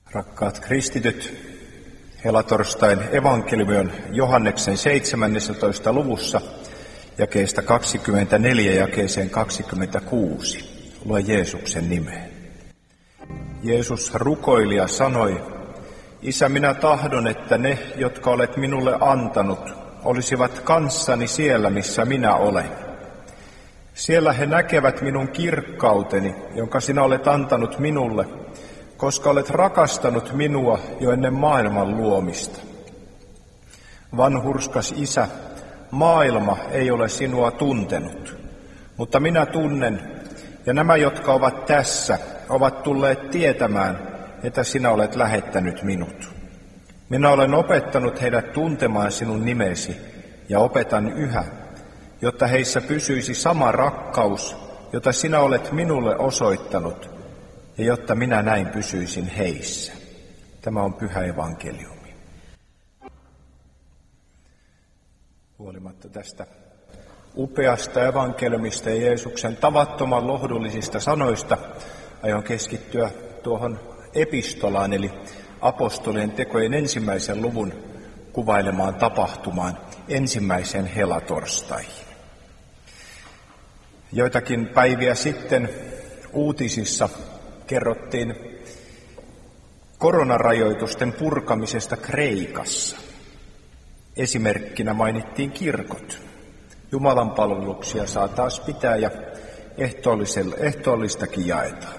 Rakkaat kristityt, helatorstain evankeliumi on Johanneksen 17. luvussa jakeesta 24 jakeeseen 26. Lue Jeesuksen nimeen. Jeesus rukoili ja sanoi, Isä, minä tahdon, että ne, jotka olet minulle antanut, olisivat kanssani siellä, missä minä olen. Siellä he näkevät minun kirkkauteni, jonka sinä olet antanut minulle, koska olet rakastanut minua jo ennen maailman luomista. Vanhurskas Isä, maailma ei ole sinua tuntenut, mutta minä tunnen, ja nämä, jotka ovat tässä, ovat tulleet tietämään, että sinä olet lähettänyt minut. Minä olen opettanut heidät tuntemaan sinun nimesi, ja opetan yhä, jotta heissä pysyisi sama rakkaus, jota sinä olet minulle osoittanut, ja jotta minä näin pysyisin heissä. Tämä on pyhä evankeliumi. Huolimatta tästä upeasta evankeliumista ja Jeesuksen tavattoman lohdullisista sanoista, aion keskittyä tuohon epistolaan, eli apostolien tekojen 1. luvun kuvailemaan tapahtumaan, ensimmäisen helatorstaihin. Joitakin päiviä sitten uutisissa kerrottiin koronarajoitusten purkamisesta Kreikassa. Esimerkkinä mainittiin kirkot. Jumalan palveluksia saa taas pitää ja ehtoollistakin jaetaan.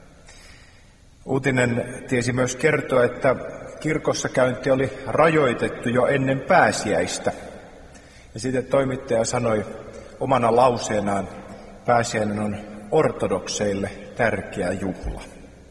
Uutinen tiesi myös kertoa, että kirkossa käynti oli rajoitettu jo ennen pääsiäistä. Ja sitten toimittaja sanoi omana lauseenaan, pääsiäinen on ortodokseille tärkeä juhla.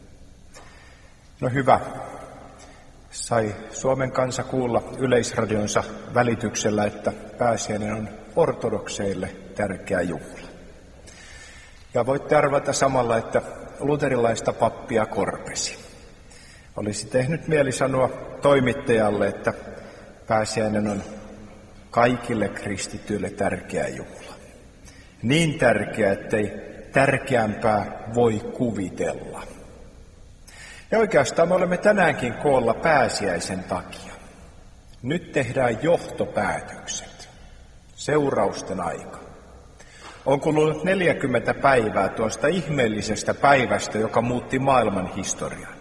No hyvä, sai Suomen kansa kuulla Yleisradionsa välityksellä, että pääsiäinen on ortodokseille tärkeä juhla. Ja voitte arvata samalla, että luterilaista pappia korpesi. Olisi tehnyt mieli sanoa toimittajalle, että pääsiäinen on kaikille kristityille tärkeä juhla. Niin tärkeä, ettei tärkeämpää voi kuvitella. Ja oikeastaan me olemme tänäänkin koolla pääsiäisen takia. Nyt tehdään johtopäätökset. Seurausten aika. On kulunut 40 päivää tuosta ihmeellisestä päivästä, joka muutti maailman historian.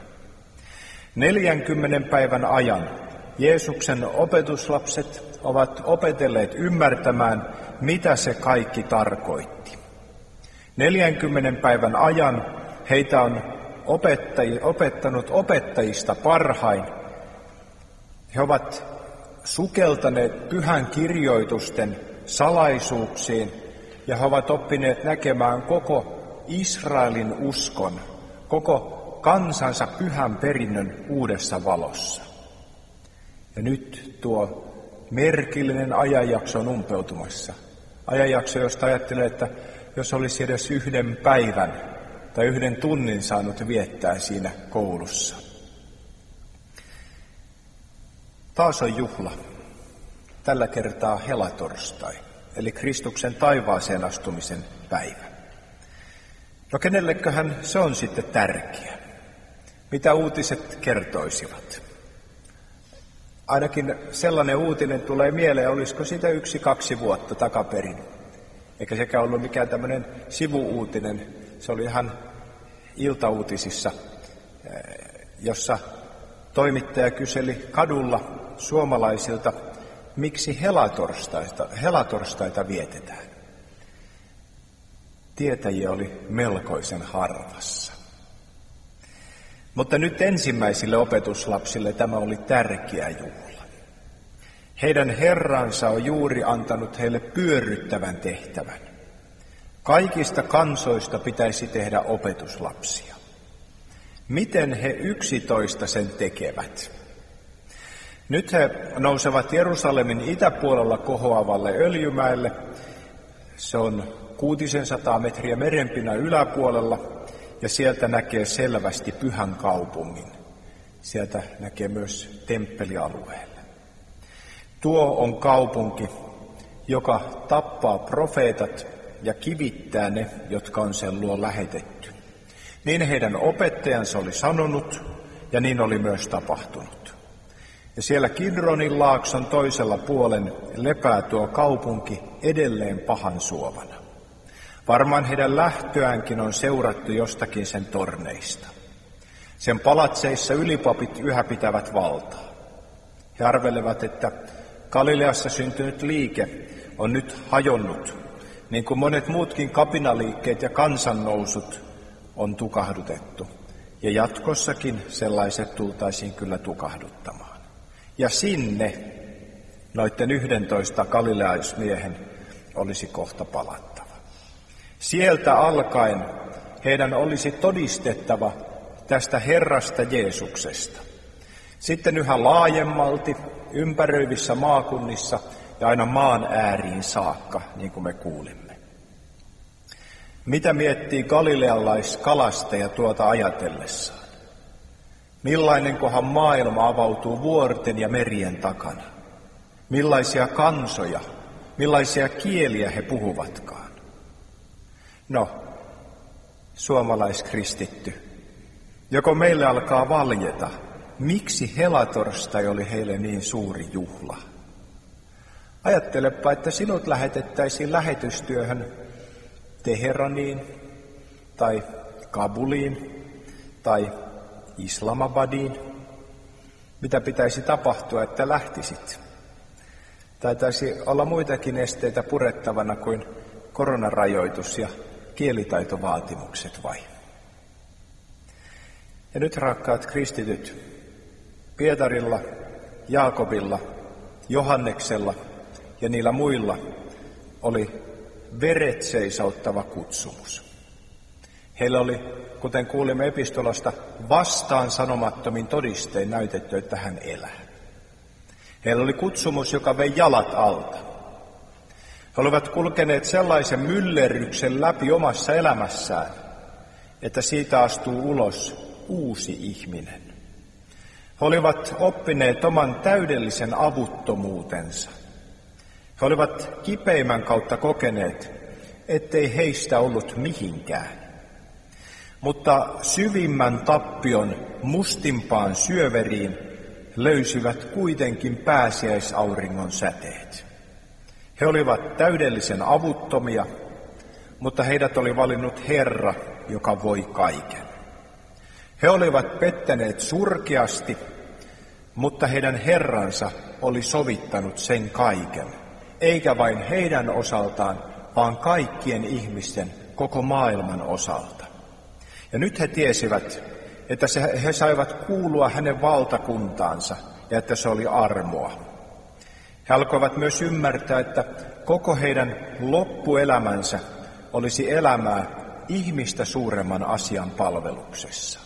40 päivän ajan Jeesuksen opetuslapset ovat opetelleet ymmärtämään, mitä se kaikki tarkoitti. 40 päivän ajan heitä on opettanut opettajista parhain. He ovat sukeltaneet pyhän kirjoitusten salaisuuksiin ja he ovat oppineet näkemään koko Israelin uskon, koko kansansa pyhän perinnön uudessa valossa. Ja nyt tuo merkillinen ajanjakso on umpeutumassa. Ajanjakso, josta ajattelee, että jos olisi edes yhden päivän tai yhden tunnin saanut viettää siinä koulussa. Taas on juhla. Tällä kertaa helatorstai, eli Kristuksen taivaaseen astumisen päivä. No kenelleköhän se on sitten tärkeä? Mitä uutiset kertoisivat? Ainakin sellainen uutinen tulee mieleen, olisiko sitä 1-2 vuotta takaperin. Eikä sekään ollut mikään tämmöinen sivuuutinen. Se oli ihan iltauutisissa, jossa toimittaja kyseli kadulla suomalaisilta, miksi helatorstaita vietetään. Tietäjiä oli melkoisen harvassa. Mutta nyt ensimmäisille opetuslapsille tämä oli tärkeä juhla. Heidän Herransa on juuri antanut heille pyörryttävän tehtävän. Kaikista kansoista pitäisi tehdä opetuslapsia. Miten he 11 sen tekevät? Nyt he nousevat Jerusalemin itäpuolella kohoavalle Öljymäelle. Se on 600 metriä merenpinnan yläpuolella ja sieltä näkee selvästi pyhän kaupungin. Sieltä näkee myös temppelialueelle. Tuo on kaupunki, joka tappaa profeetat ja kivittää ne, jotka on sen luo lähetetty. Niin heidän opettajansa oli sanonut, ja niin oli myös tapahtunut. Ja siellä Kidronin laakson toisella puolen lepää tuo kaupunki edelleen pahan suovana. Varmaan heidän lähtöäänkin on seurattu jostakin sen torneista. Sen palatseissa ylipapit yhä pitävät valtaa. He arvelevat, että Galileassa syntynyt liike on nyt hajonnut, niin kuin monet muutkin kapinaliikkeet ja kansannousut on tukahdutettu. Ja jatkossakin sellaiset tultaisiin kyllä tukahduttamaan. Ja sinne noiden 11 galilealaismiehen olisi kohta palattava. Sieltä alkaen heidän olisi todistettava tästä Herrasta Jeesuksesta. Sitten yhä laajemmalti ympäröivissä maakunnissa ja aina maan ääriin saakka, niin kuin me kuulimme. Mitä miettii galilealaiskalastaja tuota ajatellessaan? Millainenkohan maailma avautuu vuorten ja merien takana? Millaisia kansoja, millaisia kieliä he puhuvatkaan? No, suomalaiskristitty, joko meille alkaa valjeta, miksi helatorstai oli heille niin suuri juhla? Ajattelepa, että sinut lähetettäisiin lähetystyöhön Teheraniin tai Kabuliin tai Islamabadiin. Mitä pitäisi tapahtua, että lähtisit? Taitaisi olla muitakin esteitä purettavana kuin koronarajoitus ja kielitaitovaatimukset vai? Ja nyt rakkaat kristityt, Pietarilla, Jaakobilla, Johanneksella ja niillä muilla oli veret seisauttava kutsumus. Heillä oli, kuten kuulimme epistolasta, vastaan sanomattomin todistein näytetty, että hän elää. Heillä oli kutsumus, joka vei jalat alta. He olivat kulkeneet sellaisen myllerryksen läpi omassa elämässään, että siitä astuu ulos uusi ihminen. He olivat oppineet oman täydellisen avuttomuutensa. He olivat kipeimmän kautta kokeneet, ettei heistä ollut mihinkään. Mutta syvimmän tappion mustimpaan syöveriin löysivät kuitenkin pääsiäisauringon säteet. He olivat täydellisen avuttomia, mutta heidät oli valinnut Herra, joka voi kaiken. He olivat pettäneet surkeasti, mutta heidän Herransa oli sovittanut sen kaiken, eikä vain heidän osaltaan, vaan kaikkien ihmisten, koko maailman osalta. Ja nyt he tiesivät, että he saivat kuulua hänen valtakuntaansa ja että se oli armoa. He alkoivat myös ymmärtää, että koko heidän loppuelämänsä olisi elämää ihmistä suuremman asian palveluksessa.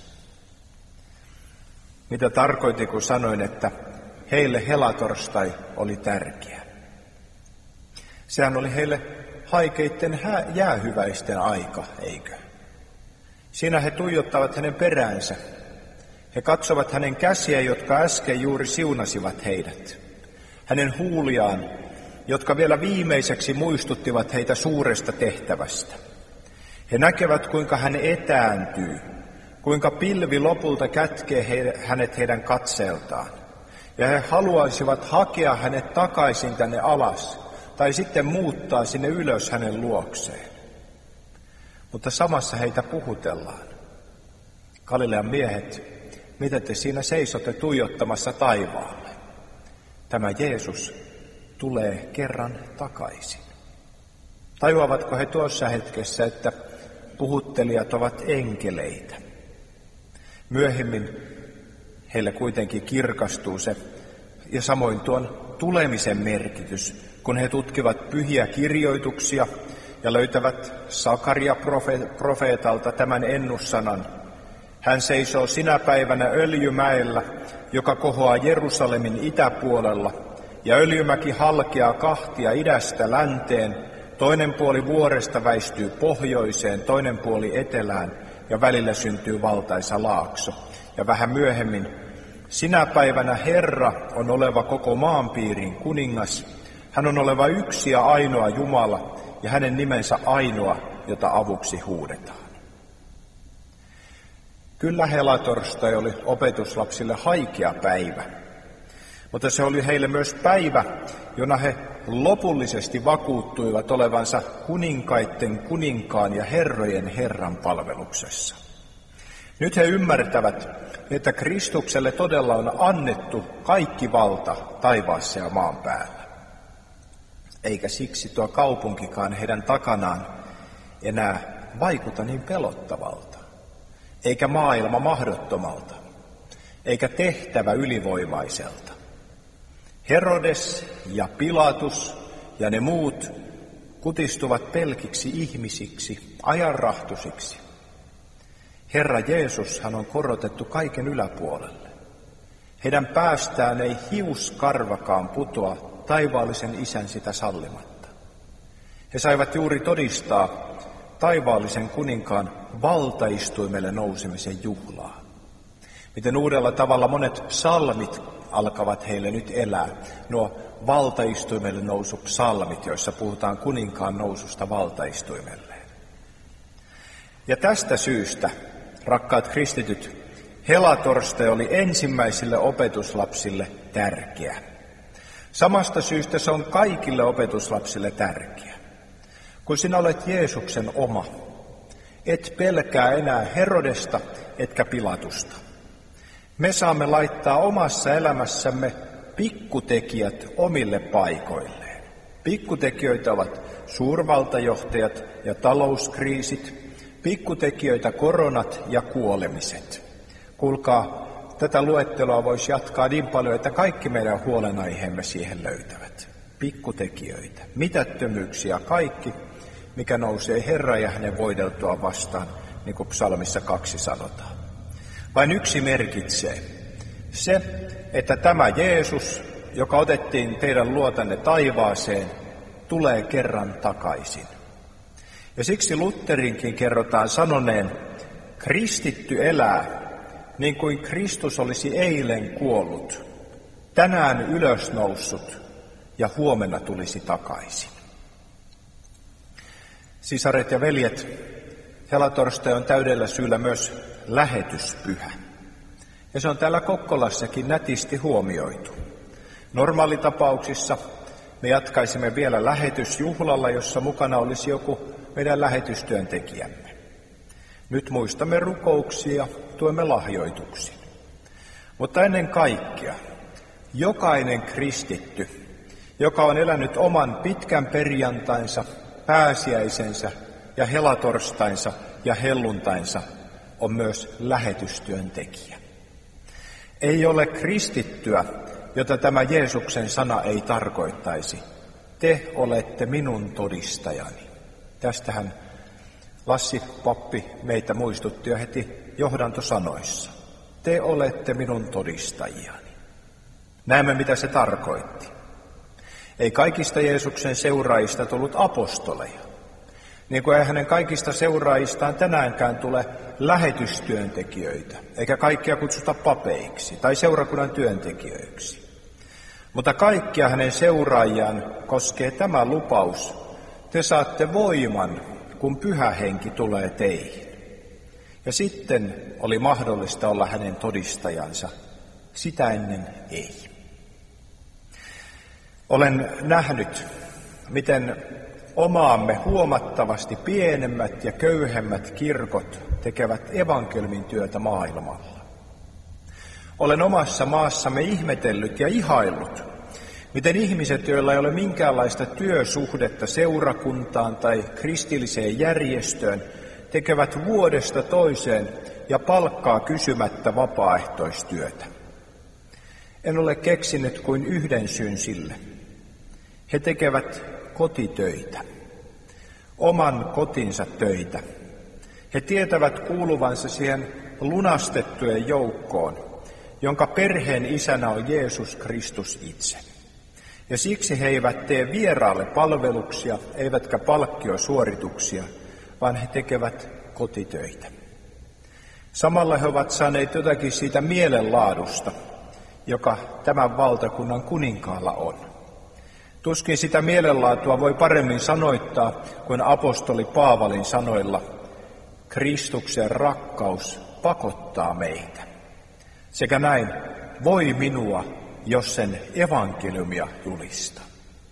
Mitä tarkoitin, kun sanoin, että heille helatorstai oli tärkeä? Sehän oli heille haikeitten jäähyväisten aika, eikö? Siinä he tuijottavat hänen peräänsä. He katsovat hänen käsiä, jotka äsken juuri siunasivat heidät. Hänen huuliaan, jotka vielä viimeiseksi muistuttivat heitä suuresta tehtävästä. He näkevät, kuinka hän etääntyy, kuinka pilvi lopulta kätkee hänet heidän katseeltaan. Ja he haluaisivat hakea hänet takaisin tänne alas, tai sitten muuttaa sinne ylös hänen luokseen. Mutta samassa heitä puhutellaan. Galilean miehet, mitä te siinä seisotte tuijottamassa taivaalle? Tämä Jeesus tulee kerran takaisin. Tajuavatko he tuossa hetkessä, että puhuttelijat ovat enkeleitä? Myöhemmin heille kuitenkin kirkastuu se, ja samoin tuon tulemisen merkitys, kun he tutkivat pyhiä kirjoituksia ja löytävät Sakaria-profeetalta tämän ennussanan. Hän seisoo sinä päivänä Öljymäellä, joka kohoaa Jerusalemin itäpuolella, ja Öljymäki halkeaa kahtia idästä länteen, toinen puoli vuoresta väistyy pohjoiseen, toinen puoli etelään, ja välillä syntyy valtaisa laakso. Ja vähän myöhemmin, sinä päivänä Herra on oleva koko maanpiirin kuningas, hän on oleva yksi ja ainoa Jumala, ja hänen nimensä ainoa, jota avuksi huudetaan. Kyllä helatorstai oli opetuslapsille haikea päivä, mutta se oli heille myös päivä, jona he lopullisesti vakuuttuivat olevansa kuninkaitten kuninkaan ja herrojen Herran palveluksessa. Nyt he ymmärtävät, että Kristukselle todella on annettu kaikki valta taivaassa ja maan päällä. Eikä siksi tuo kaupunkikaan heidän takanaan enää vaikuta niin pelottavalta, eikä maailma mahdottomalta, eikä tehtävä ylivoimaiselta. Herodes ja Pilatus ja ne muut kutistuvat pelkiksi ihmisiksi, ajanrahtusiksi. Herra Jeesushan on korotettu kaiken yläpuolelle. Heidän päästään ei hiuskarvakaan putoa taivaallisen Isän sitä sallimatta. He saivat juuri todistaa taivaallisen kuninkaan valtaistuimelle nousemisen juhlaa. Miten uudella tavalla monet psalmit alkavat heille nyt elää. Nuo valtaistuimelle nousu psalmit, joissa puhutaan kuninkaan noususta valtaistuimelleen. Ja tästä syystä, rakkaat kristityt, helatorstai oli ensimmäisille opetuslapsille tärkeä. Samasta syystä se on kaikille opetuslapsille tärkeä. Kun sinä olet Jeesuksen oma, et pelkää enää Herodesta etkä Pilatusta. Me saamme laittaa omassa elämässämme pikkutekijät omille paikoilleen. Pikkutekijöitä ovat suurvaltajohtajat ja talouskriisit, pikkutekijöitä koronat ja kuolemiset. Kuulkaa, tätä luetteloa voisi jatkaa niin paljon, että kaikki meidän huolenaiheemme siihen löytävät. Pikkutekijöitä, mitättömyyksiä, kaikki, mikä nousee Herran ja hänen voideltua vastaan, niin kuin psalmissa 2 sanotaan. Vain yksi merkitsee. Se, että tämä Jeesus, joka otettiin teidän luotanne taivaaseen, tulee kerran takaisin. Ja siksi Lutherinkin kerrotaan sanoneen, kristitty elää, niin kuin Kristus olisi eilen kuollut, tänään ylösnoussut ja huomenna tulisi takaisin. Sisaret ja veljet, helatorstai on täydellä syyllä myös lähetyspyhä. Ja se on täällä Kokkolassakin nätisti huomioitu. Normaalitapauksissa me jatkaisimme vielä lähetysjuhlalla, jossa mukana olisi joku meidän lähetystyöntekijämme. Nyt muistamme rukouksia ja tuemme lahjoituksia. Mutta ennen kaikkea, jokainen kristitty, joka on elänyt oman pitkän perjantainsa, pääsiäisensä ja helatorstainsa ja helluntainsa, on myös lähetystyöntekijä. Ei ole kristittyä, jota tämä Jeesuksen sana ei tarkoittaisi. Te olette minun todistajani. Tästähän Lassi pappi meitä muistutti jo heti johdantosanoissa. Te olette minun todistajiani. Näemme, mitä se tarkoitti. Ei kaikista Jeesuksen seuraajista tullut apostoleja. Niin kuin ei hänen kaikista seuraajistaan tänäänkään tule lähetystyöntekijöitä, eikä kaikkia kutsuta papeiksi tai seurakunnan työntekijöiksi. Mutta kaikkia hänen seuraajiaan koskee tämä lupaus. Te saatte voiman, kun Pyhä Henki tulee teihin. Ja sitten oli mahdollista olla hänen todistajansa. Sitä ennen ei. Olen nähnyt, miten omaamme huomattavasti pienemmät ja köyhemmät kirkot tekevät evankeliumin työtä maailmalla. Olen omassa maassamme ihmetellyt ja ihaillut, miten ihmiset, joilla ei ole minkäänlaista työsuhdetta seurakuntaan tai kristilliseen järjestöön, tekevät vuodesta toiseen ja palkkaa kysymättä vapaaehtoistyötä. En ole keksinyt kuin yhden syyn sille. He tekevät kotitöitä, oman kotinsa töitä. He tietävät kuuluvansa siihen lunastettujen joukkoon, jonka perheen isänä on Jeesus Kristus itse. Ja siksi he eivät tee vieraalle palveluksia, eivätkä palkkiosuorituksia, vaan he tekevät kotitöitä. Samalla he ovat saaneet jotakin siitä mielenlaadusta, joka tämän valtakunnan kuninkaalla on. Tuskin sitä mielenlaatua voi paremmin sanoittaa kuin apostoli Paavalin sanoilla, Kristuksen rakkaus pakottaa meitä. Sekä näin, voi minua, jos sen evankeliumia julista.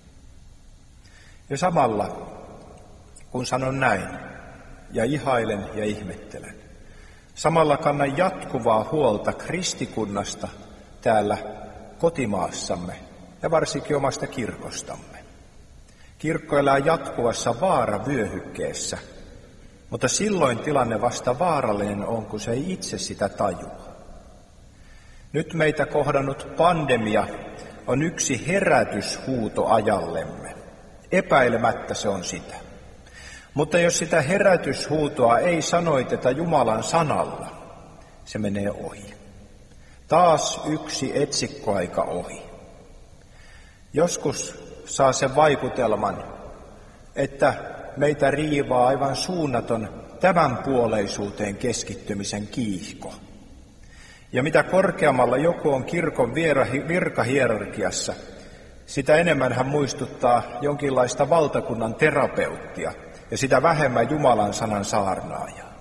Ja samalla, kun sanon näin, ja ihailen ja ihmettelen, samalla kannan jatkuvaa huolta kristikunnasta täällä kotimaassamme ja varsinkin omasta kirkostamme. Kirkko elää jatkuvassa vaaravyöhykkeessä, mutta silloin tilanne vasta vaarallinen on, kun se ei itse sitä tajua. Nyt meitä kohdannut pandemia on yksi herätyshuuto ajallemme. Epäilemättä se on sitä. Mutta jos sitä herätyshuutoa ei sanoiteta Jumalan sanalla, se menee ohi. Taas yksi etsikkoaika ohi. Joskus saa sen vaikutelman, että meitä riivaa aivan suunnaton tämänpuoleisuuteen keskittymisen kiihko. Ja mitä korkeammalla joku on kirkon virkahierarkiassa, sitä enemmän hän muistuttaa jonkinlaista valtakunnan terapeuttia ja sitä vähemmän Jumalan sanan saarnaajaa.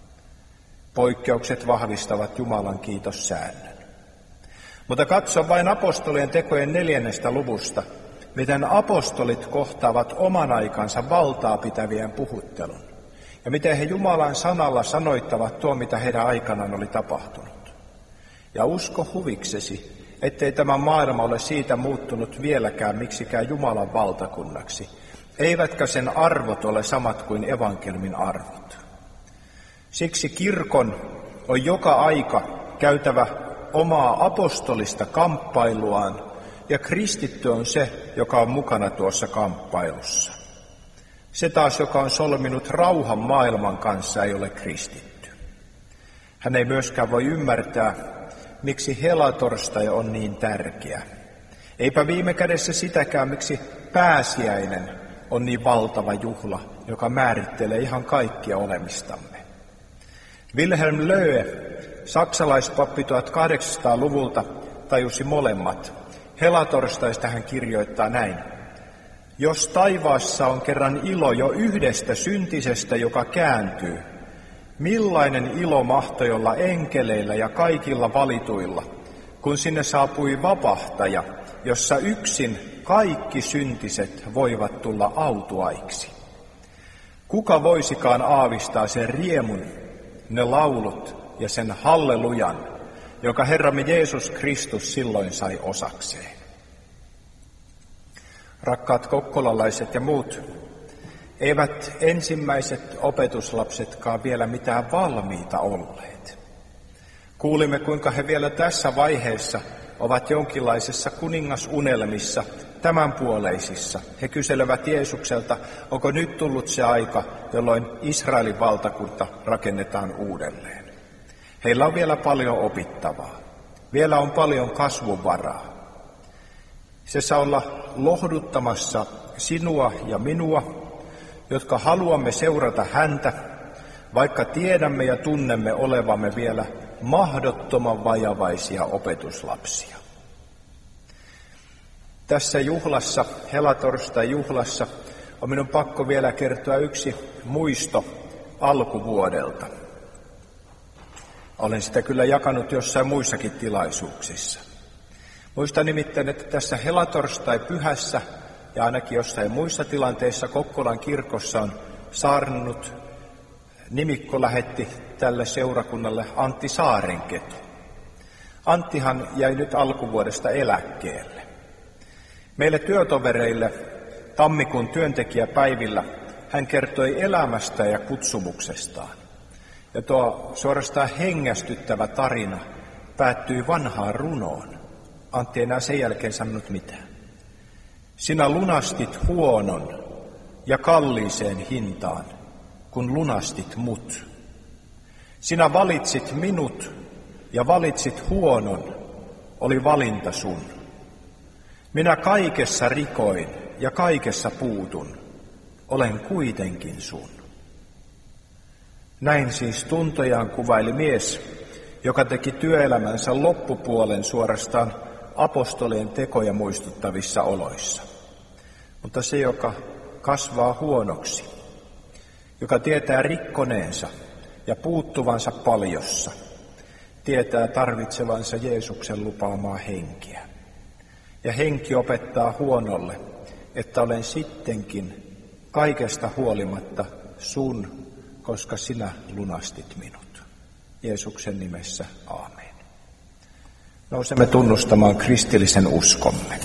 Poikkeukset vahvistavat Jumalan kiitossäännön. Mutta katso vain apostolien tekojen 4. luvusta, miten apostolit kohtaavat oman aikansa valtaa pitävien puhuttelun, ja miten he Jumalan sanalla sanoittavat tuo, mitä heidän aikanaan oli tapahtunut. Ja usko huviksesi, ettei tämä maailma ole siitä muuttunut vieläkään miksikään Jumalan valtakunnaksi, eivätkä sen arvot ole samat kuin evankeliumin arvot. Siksi kirkon on joka aika käytävä omaa apostolista kamppailuaan, ja kristitty on se, joka on mukana tuossa kamppailussa. Se taas, joka on solminut rauhan maailman kanssa, ei ole kristitty. Hän ei myöskään voi ymmärtää, miksi helatorstai on niin tärkeä. Eipä viime kädessä sitäkään, miksi pääsiäinen on niin valtava juhla, joka määrittelee ihan kaikkia olemistamme. Wilhelm Löhe, saksalaispappi 1800-luvulta, tajusi molemmat. Helatorstaista hän kirjoittaa näin. Jos taivaassa on kerran ilo jo yhdestä syntisestä, joka kääntyy, millainen ilo mahtoi olla enkeleillä ja kaikilla valituilla, kun sinne saapui vapahtaja, jossa yksin kaikki syntiset voivat tulla autuaiksi. Kuka voisikaan aavistaa sen riemun, ne laulut ja sen hallelujan, joka Herramme Jeesus Kristus silloin sai osakseen. Rakkaat kokkolalaiset ja muut, eivät ensimmäiset opetuslapsetkaan vielä mitään valmiita olleet. Kuulimme, kuinka he vielä tässä vaiheessa ovat jonkinlaisessa kuningasunelmissa, tämänpuoleisissa. He kyselevät Jeesukselta, onko nyt tullut se aika, jolloin Israelin valtakunta rakennetaan uudelleen. Heillä on vielä paljon opittavaa. Vielä on paljon kasvuvaraa. Se saa olla lohduttamassa sinua ja minua, jotka haluamme seurata häntä, vaikka tiedämme ja tunnemme olevamme vielä mahdottoman vajavaisia opetuslapsia. Tässä juhlassa, helatorstai-juhlassa, on minun pakko vielä kertoa yksi muisto alkuvuodelta. Olen sitä kyllä jakanut jossain muissakin tilaisuuksissa. Muistan nimittäin, että tässä helatorstai-pyhässä ja ainakin jossain muissa tilanteissa Kokkolan kirkossa on saarnannut, nimikko lähetti tälle seurakunnalle Antti Saarenketo. Anttihan jäi nyt alkuvuodesta eläkkeelle. Meille työtovereille tammikuun työntekijäpäivillä hän kertoi elämästä ja kutsumuksestaan. Ja tuo suorastaan hengästyttävä tarina päättyi vanhaan runoon. Antti ei enää sen jälkeen sanonut mitään. Sinä lunastit huonon ja kalliiseen hintaan, kun lunastit mut. Sinä valitsit minut ja valitsit huonon, oli valinta sun. Minä kaikessa rikoin ja kaikessa puutun, olen kuitenkin sun. Näin siis tuntojaan kuvaili mies, joka teki työelämänsä loppupuolen suorastaan apostolien tekoja muistuttavissa oloissa. Mutta se, joka kasvaa huonoksi, joka tietää rikkoneensa ja puuttuvansa paljossa, tietää tarvitsevansa Jeesuksen lupaamaa henkeä. Ja henki opettaa huonolle, että olen sittenkin kaikesta huolimatta sun, koska sinä lunastit minut. Jeesuksen nimessä, aamen. Nousemme tunnustamaan kristillisen uskomme.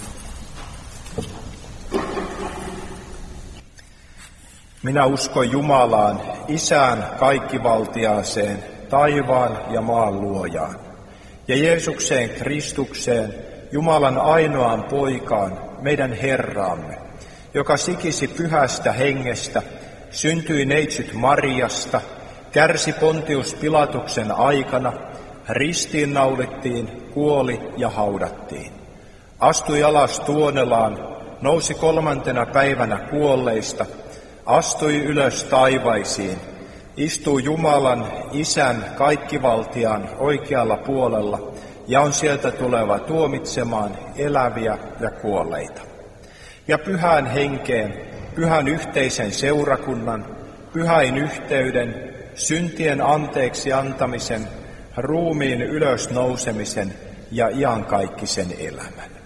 Minä uskon Jumalaan, Isään kaikkivaltiaaseen, taivaan ja maan luojaan, ja Jeesukseen Kristukseen, Jumalan ainoaan poikaan, meidän Herraamme, joka sikisi pyhästä hengestä, syntyi neitsyt Mariasta, kärsi Pontius Pilatuksen aikana, ristiinnaulittiin, kuoli ja haudattiin. Astui alas Tuonelaan, nousi 3. päivänä kuolleista, astui ylös taivaisiin, istuu Jumalan, Isän, kaikkivaltiaan oikealla puolella ja on sieltä tuleva tuomitsemaan eläviä ja kuolleita. Ja pyhään henkeen, pyhän yhteisen seurakunnan, pyhäin yhteyden, syntien anteeksi antamisen, ruumiin ylösnousemisen ja iankaikkisen elämän.